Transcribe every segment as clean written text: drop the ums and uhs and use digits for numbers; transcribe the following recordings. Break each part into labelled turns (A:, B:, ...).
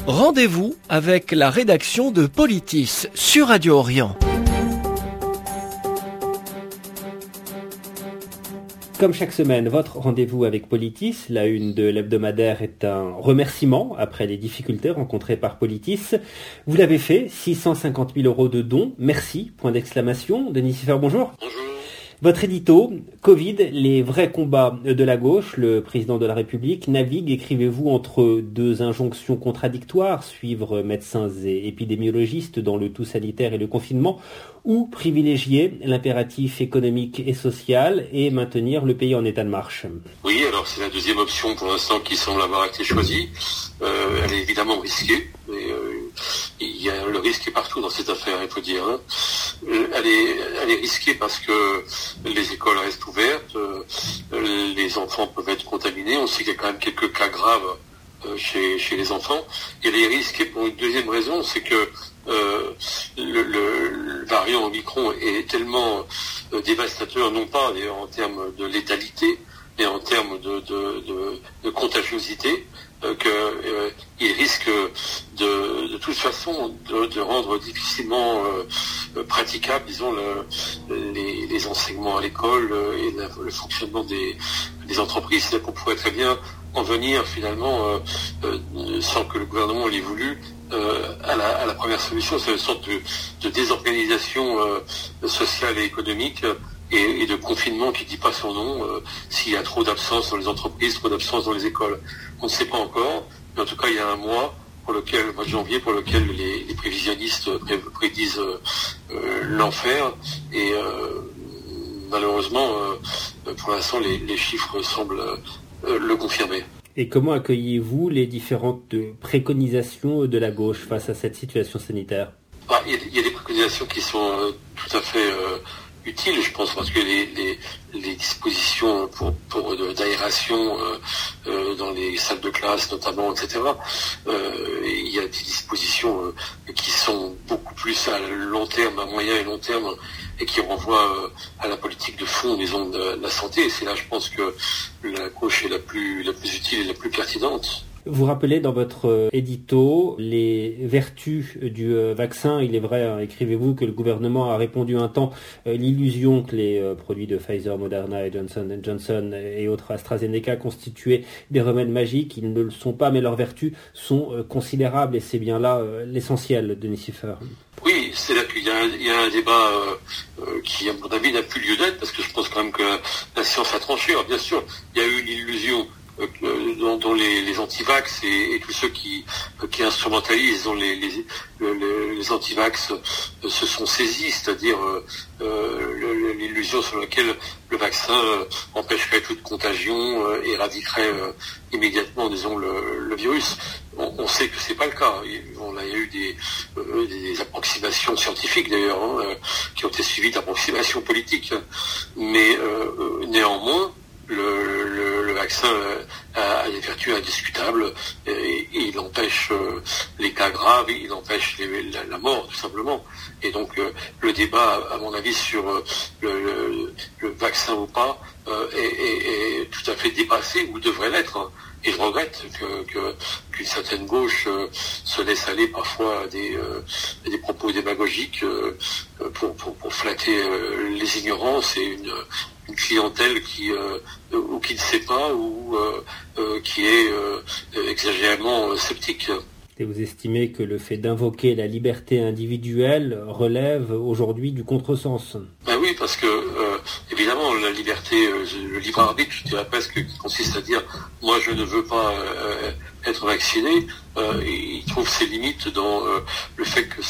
A: Rendez-vous avec la rédaction de Politis sur Radio Orient.
B: Comme chaque semaine, votre rendez-vous avec Politis, la une de l'hebdomadaire est un remerciement après les difficultés rencontrées par Politis. Vous l'avez fait, 650 000 € de dons, merci, point d'exclamation. Denis Siffer, bonjour.
C: Bonjour.
B: Votre édito, Covid, les vrais combats de la gauche, le président de la République navigue, écrivez-vous, entre deux injonctions contradictoires, suivre médecins et épidémiologistes dans le tout sanitaire et le confinement, ou privilégier l'impératif économique et social et maintenir le pays en état de marche.
C: Oui, alors c'est la deuxième option pour l'instant qui semble avoir été choisie. Elle est évidemment risquée, mais il y a le risque est partout dans cette affaire, il faut dire. Elle est risquée parce que les écoles restent ouvertes, les enfants peuvent être contaminés, on sait qu'il y a quand même quelques cas graves chez les enfants. Elle est risquée pour une deuxième raison, c'est que le variant Omicron est tellement dévastateur, non pas d'ailleurs en termes de létalité, mais en termes de contagiosité, qu'il risque de toute façon de rendre difficilement praticable, disons, les enseignements à l'école et le fonctionnement des entreprises. C'est-à-dire qu'on pourrait très bien en venir finalement, sans que le gouvernement l'ait voulu, à la première solution. C'est une sorte de désorganisation sociale et économique et de confinement qui ne dit pas son nom, s'il y a trop d'absence dans les entreprises, trop d'absence dans les écoles. On ne sait pas encore, mais en tout cas il y a un mois, le mois de janvier, pour lequel les prévisionnistes prédisent l'enfer, et malheureusement, pour l'instant, les chiffres semblent le confirmer.
B: Et comment accueillez-vous les différentes préconisations de la gauche face à cette situation sanitaire ?
C: Il y a des préconisations qui sont tout à fait utiles, je pense, parce que les dispositions pour d'aération dans les salles de classe notamment, etc. Il y a des dispositions qui sont beaucoup plus à long terme, à moyen et long terme, et qui renvoient à la politique de fond, disons, de la santé. Et c'est là, je pense, que la gauche est la plus utile et la plus pertinente.
B: Vous rappelez dans votre édito les vertus du vaccin. Il est vrai, écrivez-vous, que le gouvernement a répondu un temps l'illusion que les produits de Pfizer, Moderna et Johnson & Johnson et autres AstraZeneca constituaient des remèdes magiques. Ils ne le sont pas, mais leurs vertus sont considérables, et c'est bien là l'essentiel, Denis Siffer. Oui,
C: c'est-à-dire qu'il y a un débat qui, à mon avis, n'a plus lieu d'être, parce que je pense quand même que la science a tranché. Alors, bien sûr, il y a eu une illusion dont les antivax et tous ceux qui instrumentalisent, dont les antivax se sont saisis, c'est-à-dire l'illusion sur laquelle le vaccin empêcherait toute contagion, éradiquerait immédiatement, disons, le virus. On sait que c'est pas le cas. Il y a eu des approximations scientifiques d'ailleurs, qui ont été suivies d'approximations politiques, mais néanmoins le vaccin a des vertus indiscutables, et il empêche les cas graves, il empêche la mort tout simplement. Et donc le débat, à mon avis, sur le vaccin ou pas est tout à fait dépassé, ou devrait l'être. Et je regrette qu'une certaine gauche se laisse aller parfois à des propos démagogiques pour flatter les ignorances et une clientèle qui ne sait pas, ou qui est exagérément sceptique.
B: Et vous estimez que le fait d'invoquer la liberté individuelle relève aujourd'hui du contresens ?
C: Oui, parce que évidemment la liberté, le libre arbitre, je dirais presque, qui consiste à dire moi je ne veux pas être vacciné, il trouve ses limites dans le fait que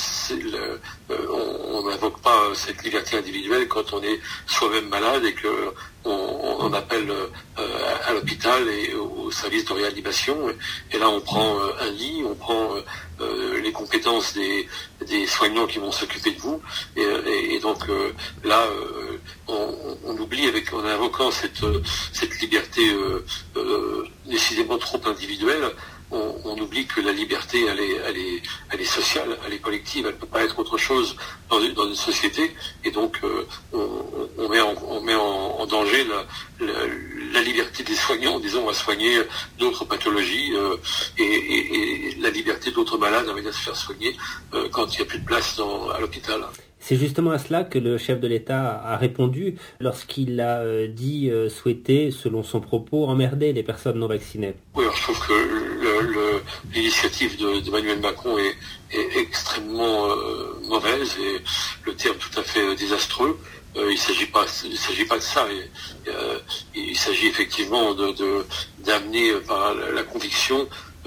C: on n'invoque pas cette liberté individuelle quand on est soi-même malade et que on appelle à l'hôpital et au service de réanimation, et là on prend un lit, on prend les compétences des soignants qui vont s'occuper de vous, et donc là on oublie, en invoquant cette liberté décidément trop individuelle, on oublie que la liberté, elle est sociale, elle est collective, elle ne peut pas être autre chose dans une société, et donc on met en danger la liberté des soignants, disons, à soigner d'autres pathologies, et la liberté d'autres malades à venir se faire soigner quand il n'y a plus de place à l'hôpital.
B: C'est justement à cela que le chef de l'État a répondu lorsqu'il a dit souhaiter, selon son propos, emmerder les personnes non vaccinées.
C: Oui, alors je trouve que l'initiative d'Emmanuel Macron est extrêmement mauvaise, et le terme tout à fait désastreux. Il s'agit pas de ça. Il s'agit effectivement d'amener par la conviction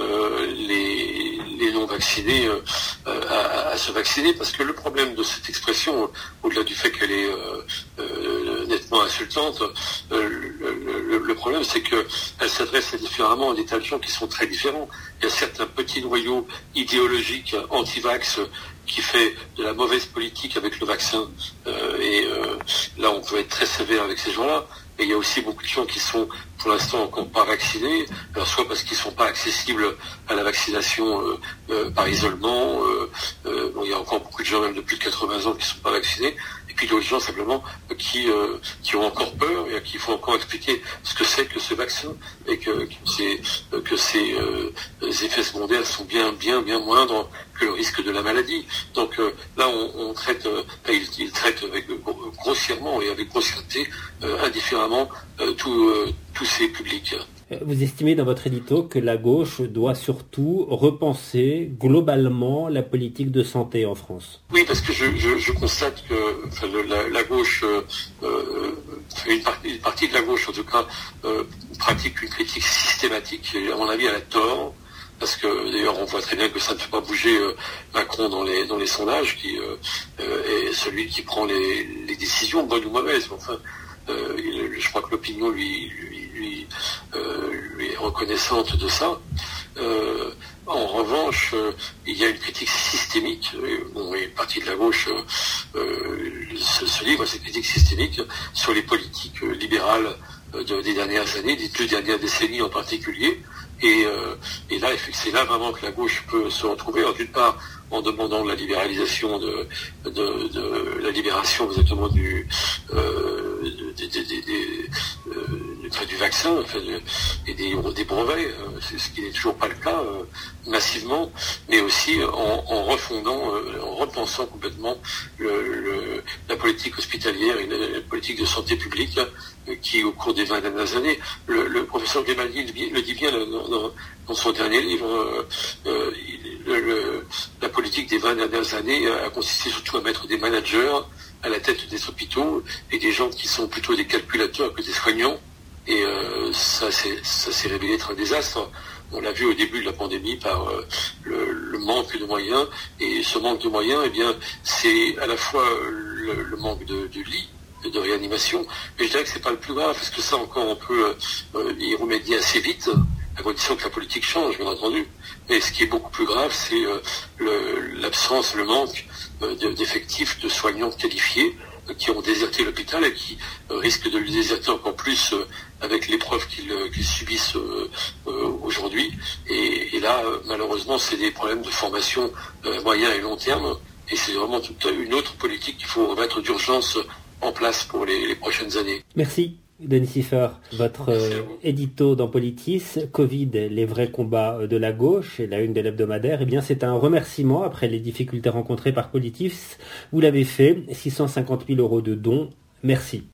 C: les non vaccinés à se vacciner, parce que le problème de cette expression, au-delà du fait qu'elle est nettement insultante, le problème c'est qu'elle s'adresse différemment à des tas de gens qui sont très différents. Il y a certains petits noyaux idéologiques anti-vax qui fait de la mauvaise politique avec le vaccin, et là on peut être très sévère avec ces gens-là. Et il y a aussi beaucoup de gens qui sont pour l'instant encore pas vaccinés, alors soit parce qu'ils sont pas accessibles à la vaccination par isolement, il y a encore beaucoup de gens même de plus de 80 ans qui sont pas vaccinés, et puis d'autres gens simplement qui ont encore peur et à qui il faut encore expliquer ce que c'est que ce vaccin, et que ces effets secondaires sont bien moindres que le risque de la maladie. Donc là on traite, il traite grossièrement et avec grossièreté indifféremment tous ces publics.
B: Vous estimez dans votre édito que la gauche doit surtout repenser globalement la politique de santé en France.
C: Oui, parce que je constate que la gauche, une partie de la gauche en tout cas, pratique une critique systématique, et à mon avis elle a tort. Parce que d'ailleurs on voit très bien que ça ne fait pas bouger Macron dans les sondages, qui est celui qui prend les décisions, bonnes ou mauvaises. Enfin, je crois que l'opinion lui est reconnaissante de ça. En revanche, il y a une critique systémique. Une partie de la gauche se livre à cette critique systémique sur les politiques libérales des dernières années, des 2 dernières décennies en particulier. Et là, c'est là vraiment que la gauche peut se retrouver. Alors, d'une part, en demandant la libéralisation la libération exactement du vaccin, et des brevets, c'est ce qui n'est toujours pas le cas massivement, mais aussi en repensant complètement la politique hospitalière et la politique de santé publique, qui au cours des 20 dernières années, le professeur Gemalli le dit bien dans son dernier livre, la politique des 20 dernières années a consisté surtout à mettre des managers à la tête des hôpitaux, et des gens qui sont plutôt des calculateurs que des soignants, et ça s'est révélé être un désastre. On l'a vu au début de la pandémie par le manque de moyens, et ce manque de moyens, eh bien, c'est à la fois le manque de lits, de réanimation, mais je dirais que c'est pas le plus grave, parce que ça encore on peut y remédier assez vite, à condition que la politique change, bien entendu. Mais ce qui est beaucoup plus grave, c'est l'absence, le manque d'effectifs, de soignants qualifiés, qui ont déserté l'hôpital et qui risquent de le déserter encore plus avec l'épreuve qu'ils subissent aujourd'hui. Et là, malheureusement, c'est des problèmes de formation moyen et long terme, et c'est vraiment toute une autre politique qu'il faut remettre d'urgence en place pour les prochaines années.
B: Merci Denis Siffert. Votre édito dans Politis, Covid, les vrais combats de la gauche, et la une de l'hebdomadaire, eh bien c'est un remerciement après les difficultés rencontrées par Politis. Vous l'avez fait, 650 000 € de dons. Merci.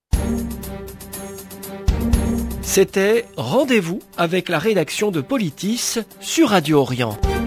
A: C'était Rendez-vous avec la rédaction de Politis sur Radio Orient.